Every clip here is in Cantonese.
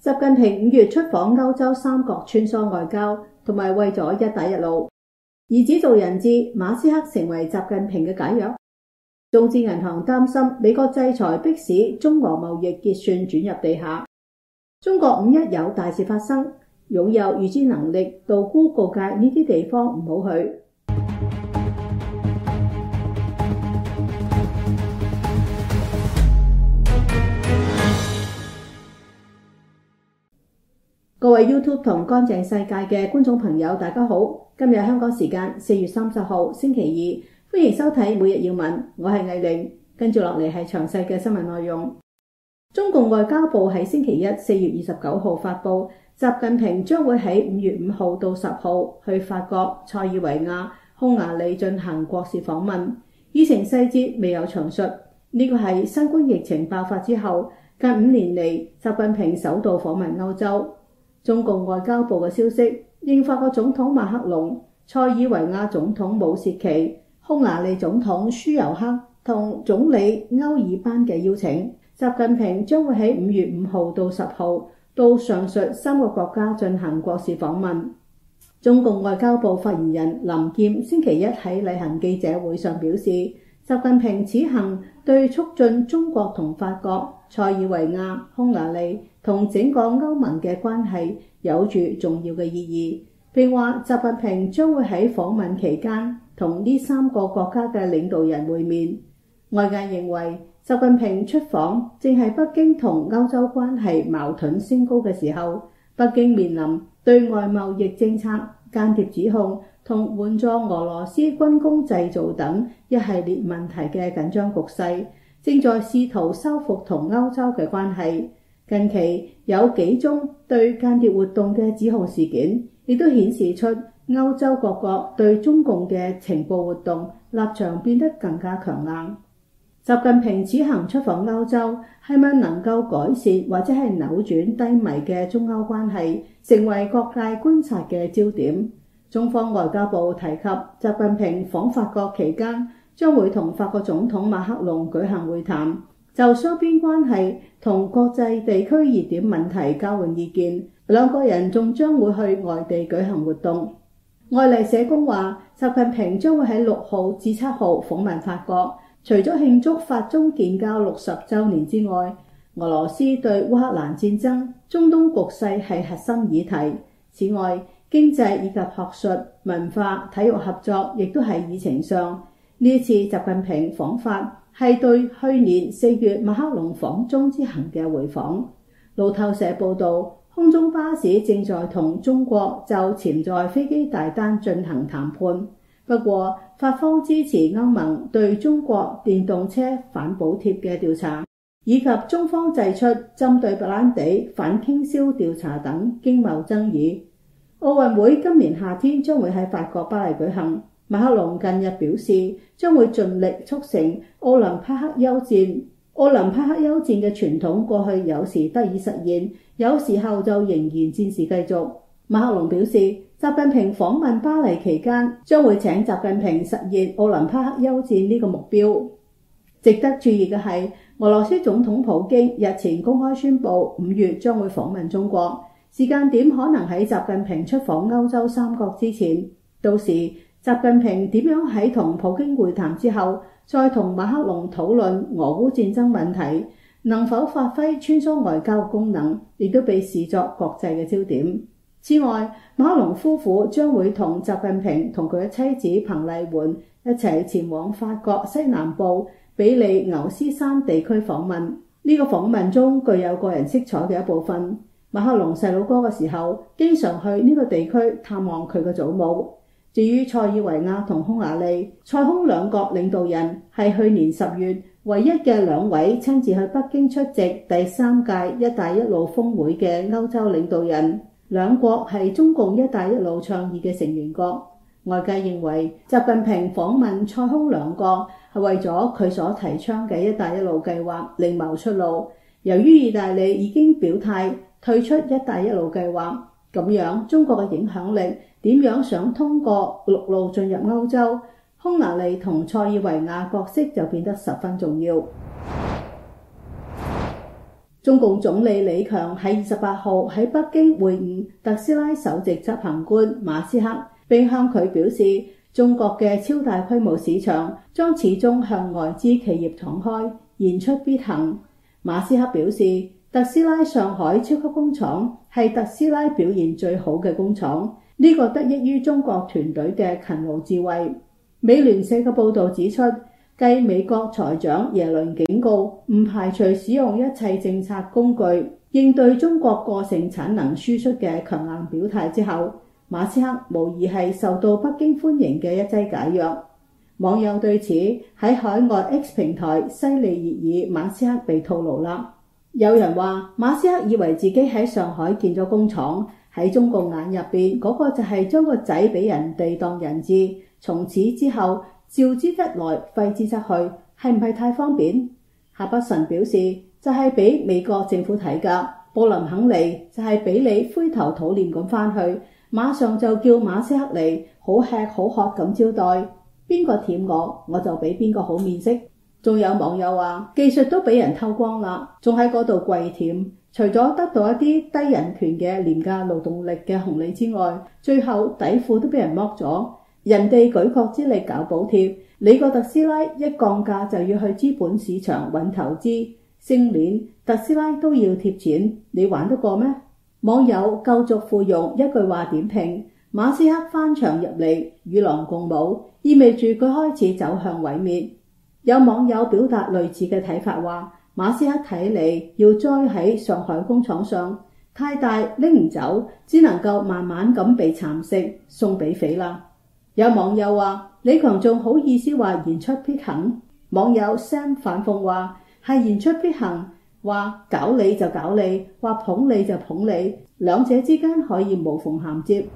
習近平5月出訪歐洲三國穿梭外交，同埋為咗一帶一路。兒子做人質，馬斯克成為習近平嘅解藥。中資銀行擔心美國制裁迫使中俄貿易結算轉入地下。中國5·1有大事發生，擁有預知能力，道姑告誡呢啲地方唔好去。各位 YouTube 同乾淨世界嘅觀眾朋友，大家好！今日香港時間4月30號星期二，歡迎收睇每日要聞，我係藝玲。跟住落嚟係詳細嘅新聞內容。中共外交部喺星期一4月29號發布，習近平將會喺5月5號到10號去法國塞爾維亞、匈牙利進行國事訪問，議程細節未有詳述。呢個係新冠疫情爆發之後近5年嚟習近平首度訪問歐洲。中共外交部嘅消息，應法國總統馬克龍、塞爾維亞總統武契奇、匈牙利總統舒尤克同總理歐爾班嘅邀請，習近平將會喺5月5號到10號到上述3個國家進行國事訪問。中共外交部發言人林劍星期一喺例行記者會上表示，習近平此行對促進中國同法國、塞爾維亞、匈牙利同整個歐盟嘅關係有住重要嘅意義，並話習近平將會喺訪問期間同呢3個國家嘅領導人會面。外界認為習近平出訪正係北京同歐洲關係矛盾升高嘅時候，北京面臨對外貿易政策、間諜指控同援助俄羅斯軍工製造等一系列問題嘅緊張局勢，正在試圖修復同歐洲嘅關係。近期有幾宗對間諜活動嘅指控事件，亦都顯示出歐洲各國對中共嘅情報活動立場變得更加強硬。習近平此行出訪歐洲，係咪能夠改善或者係扭轉低迷嘅中歐關係，成為各界觀察嘅焦點。中方外交部提及，習近平訪法國期間將會同法國總統馬克龍舉行會談，就雙邊關係同國際地區熱點問題交換意見。兩個人仲將會去外地舉行活動。外嚟社工話，習近平將會喺6號至7號訪問法國，除咗慶祝法中建交60週年之外，俄羅斯對烏克蘭戰爭、中東局勢係核心議題。此外，經濟以及學術、文化、體育合作亦都係議程上。呢次習近平訪法係對去年4月馬克龍訪中之行嘅回訪。路透社報導，空中巴士正在同中國就潛在飛機大單進行談判。不過，法方支持歐盟對中國電動車反補貼嘅調查，以及中方祭出針對白蘭地反傾銷調查等經貿爭議。奧運會今年夏天將會喺法國巴黎舉行。馬克龍近日表示，將會盡力促成奧林匹克休戰。奧林匹克休戰嘅傳統過去有時得以實現，有時候就仍然戰事繼續。馬克龍表示，習近平訪問巴黎期間，將會請習近平實現奧林匹克休戰呢個目標。值得注意嘅係，俄羅斯總統普京日前公開宣布5月將會訪問中國，時間點可能喺習近平出訪歐洲三國之前。到時習近平點樣喺同普京會談之後，再同馬克龍討論俄烏戰爭問題，能否發揮穿梭外交功能，亦都被視作國際嘅焦點。此外，馬克龍夫婦將會同習近平同佢嘅妻子彭麗媛一齊前往法國西南部比利牛斯山地區訪問。呢個訪問中具有個人色彩嘅一部分。馬克龍細佬哥嘅時候，經常去呢個地區探望佢嘅祖母。至於塞爾維亞同匈牙利，塞匈兩國領導人係去年10月唯一嘅兩位親自去北京出席第3屆一帶一路峰會嘅歐洲領導人。兩國係中共一帶一路倡議嘅成員國。外界認為習近平訪問塞匈兩國係為咗佢所提倡嘅一帶一路計劃另謀出路。由於意大利已經表態退出一帶一路計劃，咁樣中國嘅影響力點樣想通過陸路進入歐洲，匈牙利同塞爾維亞角色就變得十分重要。 中共總理李強喺28號喺北京會晤特斯拉首席執行官馬斯克，並向佢表示，中國嘅超大規模市場將始終向外資企業敞開，言出必行。馬斯克表示，特斯拉上海超級工廠係特斯拉表現最好嘅工廠，呢個得益於中國團隊嘅勤勞智慧。美聯社嘅報導指出，繼美國財長耶倫警告唔排除使用一切政策工具應對中國過剩產能輸出嘅強硬表態之後，馬斯克無疑係受到北京歡迎嘅一劑解藥。網友對此喺海外 X 平台犀利熱議馬斯克被套牢啦。有人話馬斯克以為自己喺上海建咗工廠，喺中共眼入邊嗰個就係將個仔俾人哋當人質，從此之後召之則來，揮之則去，係唔係太方便？夏北辰表示就係俾美國政府睇㗎，布林肯嚟就係俾你灰頭土臉咁返去，馬上就叫馬斯克嚟，好吃好喝咁招待，邊個舔我就俾邊個好面色。仲有網友話技術都俾人偷光啦，仲喺嗰度跪舔，除咗得到一啲低人權嘅廉價勞動力嘅紅利之外，最後底褲都俾人剝咗。人哋舉國之力搞補貼，你個特斯拉一降價就要去資本市場揾投資，星鏈特斯拉都要貼錢，你玩得過咩？網友夠族附庸一句話點評，馬斯克翻牆入嚟與狼共舞，意味住佢開始走向毀滅。有網友表達類似嘅睇法，話馬斯克睇嚟要栽喺上海工廠上，太大拎唔走，只能夠慢慢咁被蠶食，送俾匪啦。有網友話李強仲好意思話言出必行，網友 Sam 反諷話係言出必行，話搞你就搞你，話捧你就捧你，兩者之間可以無縫銜接。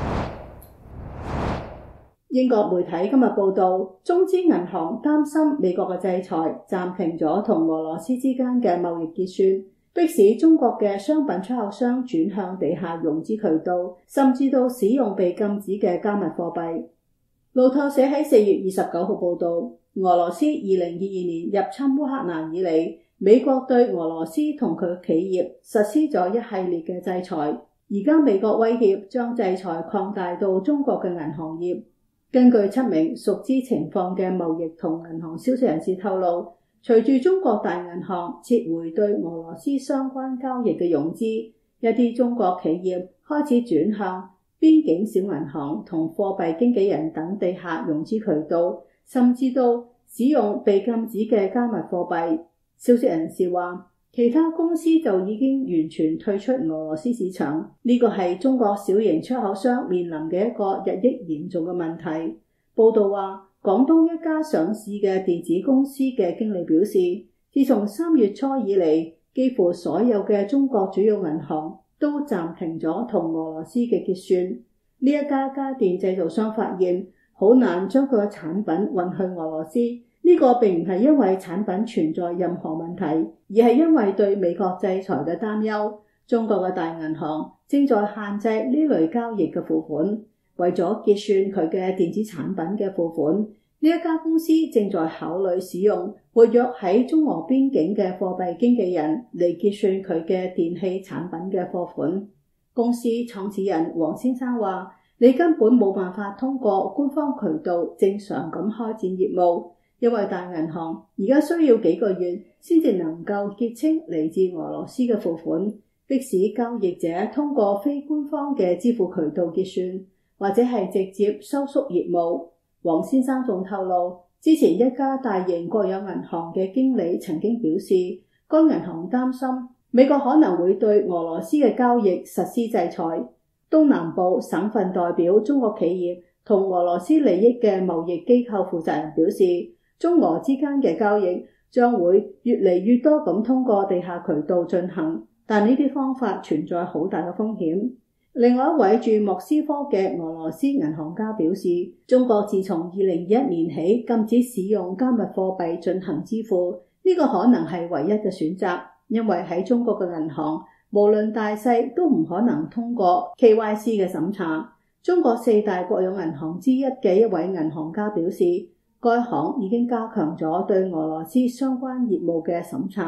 英國媒體今日報道，中資銀行擔心美國嘅制裁暫停咗同俄羅斯之間嘅貿易結算，迫使中國嘅商品出口商轉向地下融資渠道，甚至到使用被禁止嘅加密貨幣。路透社喺4月29號報道，俄羅斯2022年入侵烏克蘭以嚟，美國對俄羅斯同佢嘅企業實施咗一系列嘅制裁，而家美國威脅將制裁擴大到中國嘅銀行業。根據7名熟知情況嘅貿易同銀行消息人士透露，隨住中國大銀行撤回對俄羅斯相關交易嘅融資，一啲中國企業開始轉向邊境小銀行同貨幣經紀人等地下融資渠道，甚至到使用被禁止嘅加密貨幣。消息人士話，其他公司就已經完全退出俄羅斯市場，呢個係中國小型出口商面臨嘅一個日益嚴重嘅問題。報道話，廣東一家上市嘅電子公司嘅經理表示，自從3月初以嚟，幾乎所有嘅中國主要銀行都暫停咗同俄羅斯嘅結算。呢一家家電製造商發現好難將佢嘅產品運去俄羅斯。呢個並唔係因為產品存在任何問題，而係因為對美國制裁嘅擔憂。中國嘅大銀行正在限制呢類交易嘅付款，為咗結算佢嘅電子產品嘅付款，呢一家公司正在考慮使用活躍喺中俄邊境嘅貨幣經紀人嚟結算佢嘅電器產品嘅貨款。公司創始人黃先生話：你根本冇辦法通過官方渠道正常咁開展業務。因為大銀行而家需要幾個月先至能夠結清嚟自俄羅斯嘅付款，迫使交易者通過非官方嘅支付渠道結算，或者係直接收縮業務。黃先生仲透露，之前一家大型國有銀行嘅經理曾經表示，該銀行擔心美國可能會對俄羅斯嘅交易實施制裁。東南部省份代表中國企業同俄羅斯利益嘅貿易機構負責人表示，中俄之間嘅交易將會越嚟越多咁通過地下渠道進行，但呢啲方法存在好大嘅風險。另外一位駐莫斯科嘅俄羅斯銀行家表示，中國自從2021年起禁止使用加密貨幣進行支付，呢個可能係唯一嘅選擇，因為喺中國嘅銀行無論大細都唔可能通過 KYC 嘅審查。中國4大國有銀行之一嘅一位銀行家表示，該行已經加強咗對俄羅斯相關業務嘅審查，而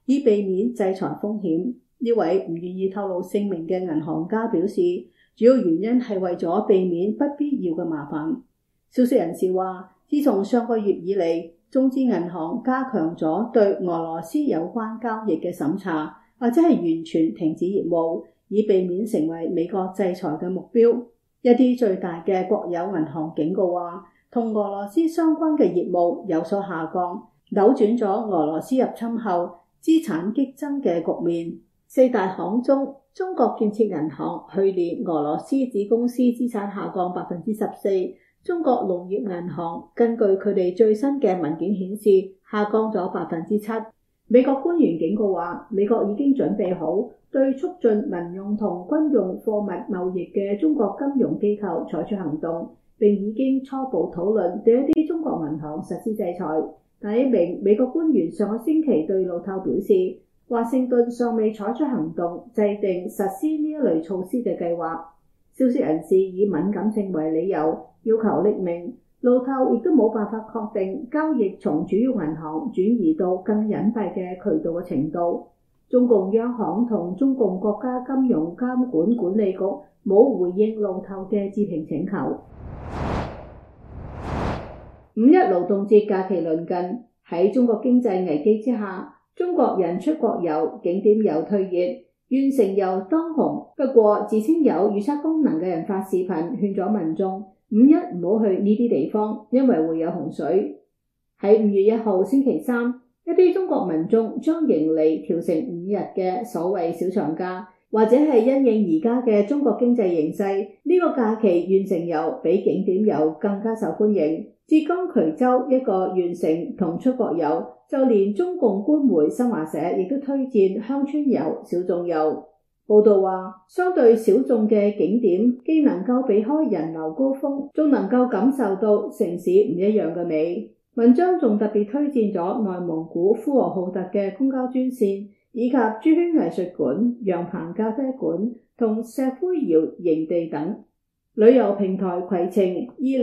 以避免制裁風險。呢位唔願意透露姓名嘅銀行家表示，主要原因係為咗避免不必要嘅麻煩。消息人士話，自從上個月以嚟，中資銀行加強咗對俄羅斯有關交易嘅審查，或者係完全停止業務，以避免成為美國制裁嘅目標。一啲最大嘅國有銀行警告話，同俄羅斯相關嘅業務有所下降，扭轉咗俄羅斯入侵後資產激增嘅局面。四大行中，中國建設銀行去年俄羅斯子公司資產下降 14%， 中國農業銀行根據佢哋最新嘅文件顯示下降咗 7%。美國官員警告話，美國已經準備好對促進民用同軍用貨物貿易嘅中國金融機構採取行動，並已經初步討論對一啲中國銀行實施制裁。但一名美國官員上個星期對路透表示，華盛頓尚未採取行動制定實施呢一類措施嘅計劃。消息人士以敏感性為理由，要求匿名。路透亦都冇辦法確定交易從主要銀行轉移到更隱蔽嘅渠道嘅程度。中共央行同中共國家金融監管管理局冇回應路透嘅置評請求。五一勞動節假期臨近，喺中國經濟危機之下，中國人出國遊、景點遊退熱，縣城遊當紅。不過，自稱有預測功能嘅人發視頻勸咗民眾五一唔好去呢啲地方，因為會有洪水。喺5月1號星期三，一啲中國民眾將迎嚟調成5日嘅所謂小長假，或者係因應而家嘅中國經濟形勢，呢個假期縣城遊比景點遊更加受歡迎。浙江衢州一個縣城同出國遊，就連中共官媒新華社亦都推薦鄉村遊、小眾遊。報道話，相對小眾嘅景點，既能夠避開人流高峰，仲能夠感受到城市唔一樣嘅美。文章仲特別推薦咗內蒙古呼和浩特嘅公交專線，以及朱圈藝術館、羊棚咖啡館同石灰窯營地等。旅遊平台攜程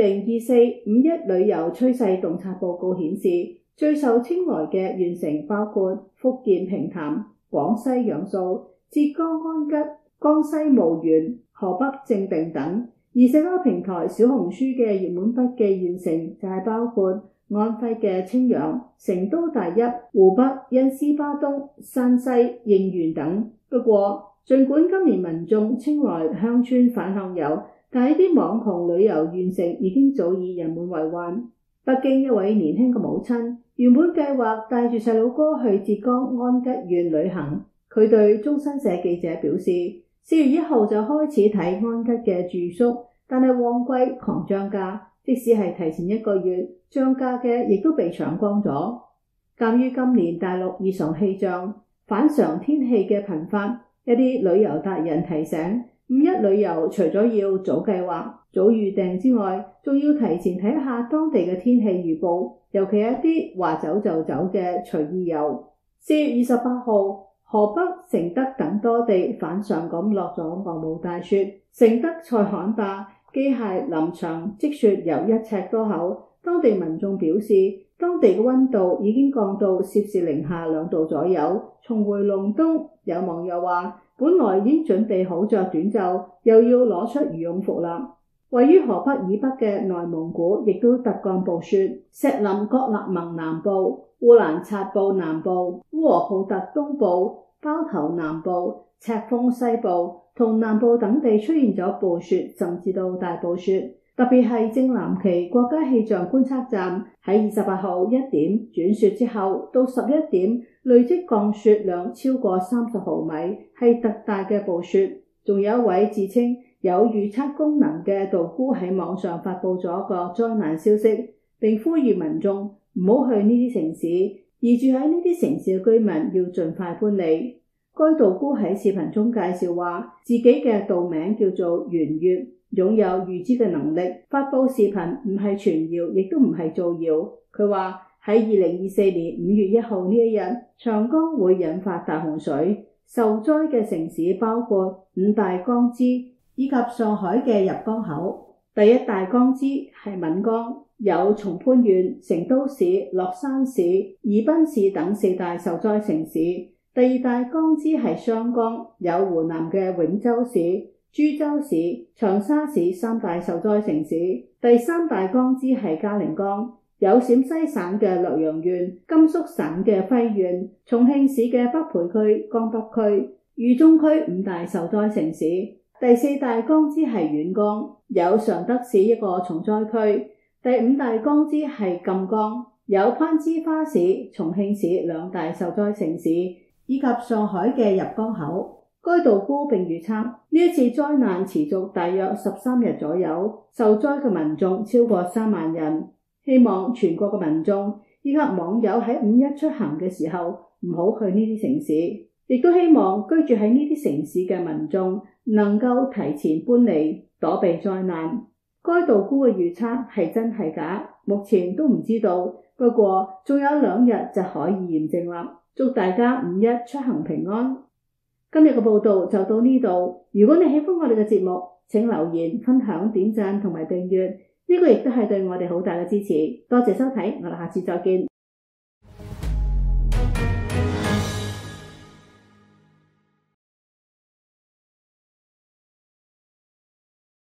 2024五一旅遊趨勢洞察報告顯示，最受青睞嘅縣城包括福建平潭、廣西陽朔、浙江安吉、江西廬源、河北正定等。而社交平台小紅書嘅熱門筆記縣城就係包括安徽嘅青陽、成都大邑、湖北因斯巴東、山西應縣等。不過，儘管今年民眾青睞鄉村返鄉遊，但呢啲網紅旅遊縣城已經早已人滿為患。北京一位年輕嘅母親原本計劃帶住細佬哥去浙江安吉縣旅行，佢對中新社記者表示，4月1號就開始睇安吉嘅住宿，但係旺季狂漲價，即使係提前1個月，漲價嘅亦都被搶光咗。鑑於今年大陸異常氣象、反常天氣嘅頻發，一啲旅遊達人提醒，五一旅遊除咗要早計劃、早預訂之外，仲要提前睇下當地嘅天氣預報，尤其係一啲話走就走嘅隨意遊。4月28號，河北承德等多地反常咁落咗鵝毛大雪，承德塞罕壩機械林場積雪有1尺多厚，當地民眾表示，當地嘅溫度已經降到攝氏零下2度左右，重回隆冬。有網友話，本來已經準備好着短袖，又要攞出羽絨服啦。位於河北以北嘅內蒙古亦都突降暴雪，石林格勒盟南部、烏蘭察布南部、呼和浩特東部、包頭南部、赤峰西部同南部等地出現咗暴雪，甚至到大暴雪。特別係正藍旗國家氣象觀測站喺28號1點轉雪之後，到11點累積降雪量超過30毫米，係特大嘅暴雪。仲有一位自稱有預測功能嘅道姑喺網上發佈咗個災難消息，並呼籲民眾唔好去呢啲城市，而住喺呢啲城市嘅居民要盡快搬離。該道姑喺視頻中介紹話，自己嘅道名叫做圓月，擁有預知嘅能力。發佈視頻唔係傳謠，亦都唔係造謠。佢話喺2024年5月1號呢一日，長江會引發大洪水，受災嘅城市包括5大江支以及上海嘅入江口。第一大江支係岷江，有松潘縣、成都市、樂山市、宜賓市等4大受災城市。 第二大江支係湘江，有湖南嘅永州市、株洲市、長沙市三大受災城市。第三大江支係嘉陵江，有陝西省嘅略陽縣、甘肅省嘅輝縣、重慶市嘅北碚區、江北區、渝中區五大受災城市。第四大江支係沅江，有常德市一個重災區。第五大江支係贛江，有攀枝花市、重慶市兩大受災城市，以及上海嘅入江口。該道估並預測呢一次災難持續大約13日左右，受災嘅民眾超過3萬人。希望全國嘅民眾以及網友喺5·1出行嘅時候唔好去呢啲城市，亦都希望居住喺呢啲城市嘅民眾能夠提前搬離，躲避災難。該道估嘅預測係真係假，目前都唔知道，不過仲有2日就可以驗證啦。祝大家5·1出行平安。今日嘅報道就到呢度。如果你喜歡我哋嘅節目，請留言、分享、點讚同埋訂閱，呢個亦都係對我哋好大嘅支持。多謝收睇，我哋下次再見。